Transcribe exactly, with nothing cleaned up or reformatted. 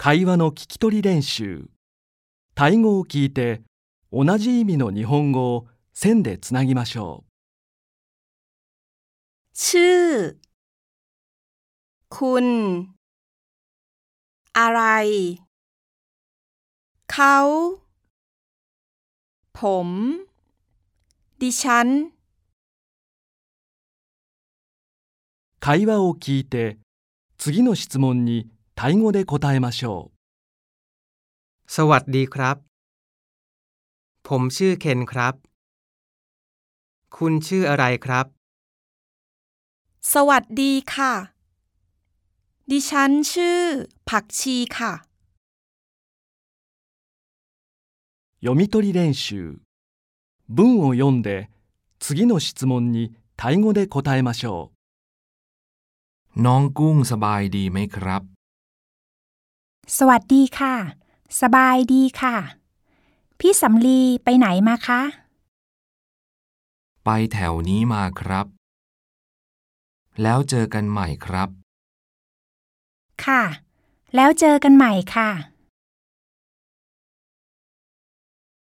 会話の聞き取り練習。タイ語を聞いて同じ意味の日本語を線でつなぎましょう。 ชื่อคุณอะไรเขาผมดิฉัน会話を聞いて次の質問にタイ語で答えましょう。 สวัสดีครับผมชื่อเคนครับคุณชื่ออะไรครับสวัสดีค่ะดิฉันชื่อผักชีค่ะ読み取り練習。文を読んで次の質問にタイ語で答えましょう。น้องกุ้งสบายดีไหมครับสวัสดีค่ะสบายดีค่ะพี่สำลีไปไหนมาคะไปแถวนี้มาครับแล้วเจอกันใหม่ครับค่ะแล้วเจอกันใหม่ค่ะ